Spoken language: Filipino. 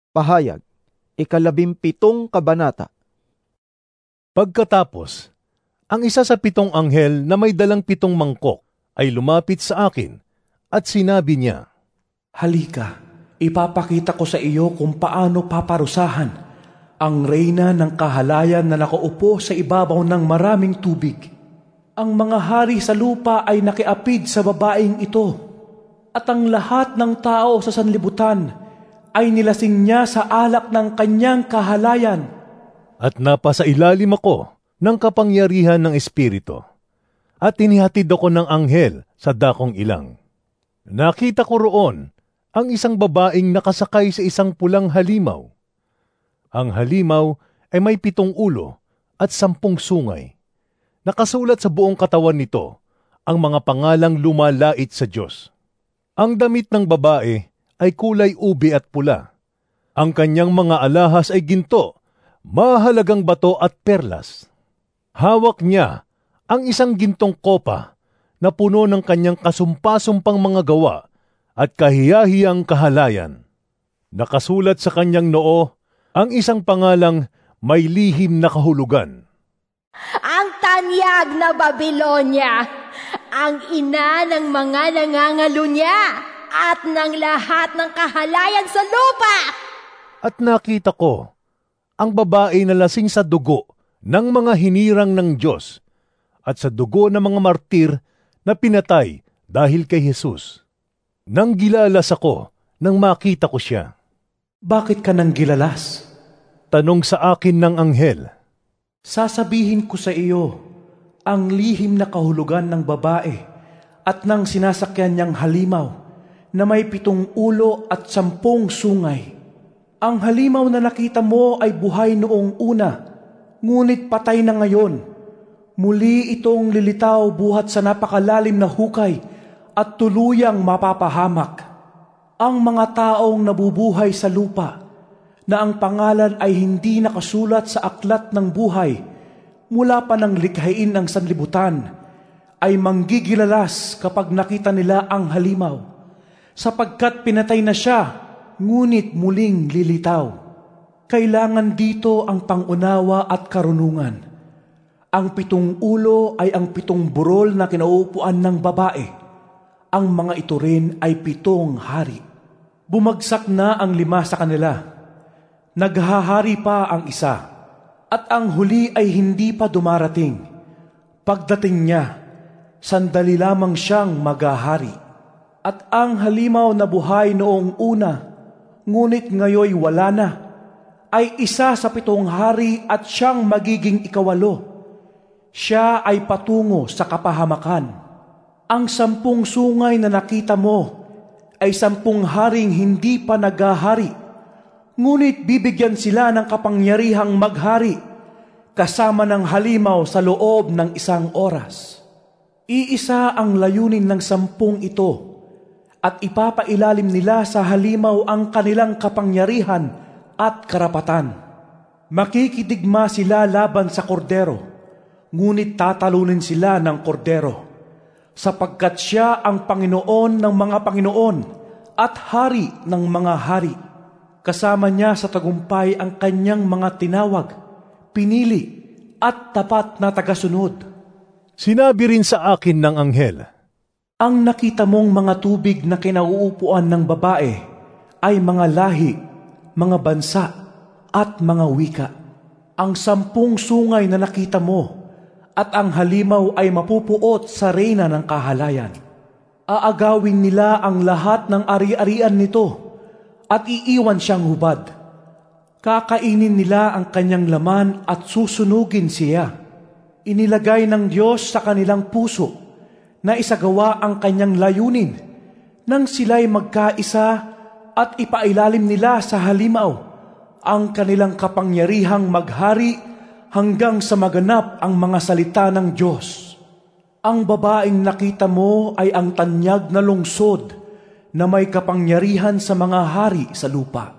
Pahayag, 17 kabanata. Pagkatapos, ang isa sa 7 anghel na may dalang 7 mangkok ay lumapit sa akin at sinabi niya, "Halika, ipapakita ko sa iyo kung paano paparusahan ang reyna ng kahalayan na nakaupo sa ibabaw ng maraming tubig. Ang mga hari sa lupa ay nakiapid sa babaeng ito, at ang lahat ng tao sa sanlibutan ay nilasing niya sa alak ng kanyang kahalayan." At napasailalim ako ng kapangyarihan ng Espiritu, at inihatid ako ng anghel sa dakong ilang. Nakita ko roon ang isang babaeng nakasakay sa isang pulang halimaw. Ang halimaw ay may 7 ulo at 10 sungay. Nakasulat sa buong katawan nito ang mga pangalang lumalait sa Diyos. Ang damit ng babae ay kulay ube at pula. Ang kanyang mga alahas ay ginto, mahalagang bato at perlas. Hawak niya ang isang gintong kopa na puno ng kanyang kasumpa-sumpang mga gawa at kahiyahiyang kahalayan. Nakasulat sa kanyang noo ang isang pangalang may lihim na kahulugan. Ang tanyag na Babilonia, ang ina ng mga nangangalo niya at ng lahat ng kahalayan sa lupa. At nakita ko ang babae na lasing sa dugo ng mga hinirang ng Diyos at sa dugo ng mga martir na pinatay dahil kay Jesus. Nang gilalas ako nang makita ko siya. "Bakit ka nang gilalas?" Tanong sa akin ng anghel. "Sasabihin ko sa iyo ang lihim na kahulugan ng babae at ng sinasakyan niyang halimaw na may 7 ulo at 10 sungay. Ang halimaw na nakita mo ay buhay noong una, ngunit patay na ngayon. Muli itong lilitaw buhat sa napakalalim na hukay at tuluyang mapapahamak. Ang mga taong nabubuhay sa lupa, na ang pangalan ay hindi nakasulat sa aklat ng buhay mula pa nang likhain ang sanlibutan, ay manggigilalas kapag nakita nila ang halimaw, sapagkat pinatay na siya, ngunit muling lilitaw. Kailangan dito ang pangunawa at karunungan. Ang 7 ulo ay ang 7 burol na kinauupuan ng babae. Ang mga ito rin ay 7 hari. Bumagsak na ang 5 sa kanila. Naghahari pa ang isa, at ang huli ay hindi pa dumarating. Pagdating niya, sandali lamang siyang maghahari. At ang halimaw na buhay noong una, ngunit ngayoy wala na, ay isa sa 7 hari at siyang magiging 8. Siya ay patungo sa kapahamakan. Ang 10 sungay na nakita mo ay 10 haring hindi pa naghahari, ngunit bibigyan sila ng kapangyarihang maghari kasama ng halimaw sa loob ng 1 oras. Iisa ang layunin ng 10 ito, at ipapailalim nila sa halimaw ang kanilang kapangyarihan at karapatan. Makikidigma sila laban sa kordero, ngunit tatalunin sila ng kordero, sapagkat siya ang Panginoon ng mga Panginoon at Hari ng mga hari. Kasama niya sa tagumpay ang kanyang mga tinawag, pinili at tapat na tagasunod." Sinabi rin sa akin ng anghel, "Ang nakita mong mga tubig na kinauupuan ng babae ay mga lahi, mga bansa, at mga wika. Ang 10 sungay na nakita mo at ang halimaw ay mapupuot sa reyna ng kahalayan. Aagawin nila ang lahat ng ari-arian nito at iiwan siyang hubad. Kakainin nila ang kanyang laman at susunugin siya. Inilagay ng Diyos sa kanilang puso na isagawa ang kanyang layunin nang sila'y magkaisa at ipailalim nila sa halimaw ang kanilang kapangyarihang maghari hanggang sa maganap ang mga salita ng Diyos. Ang babaeng nakita mo ay ang tanyag na lungsod na may kapangyarihan sa mga hari sa lupa.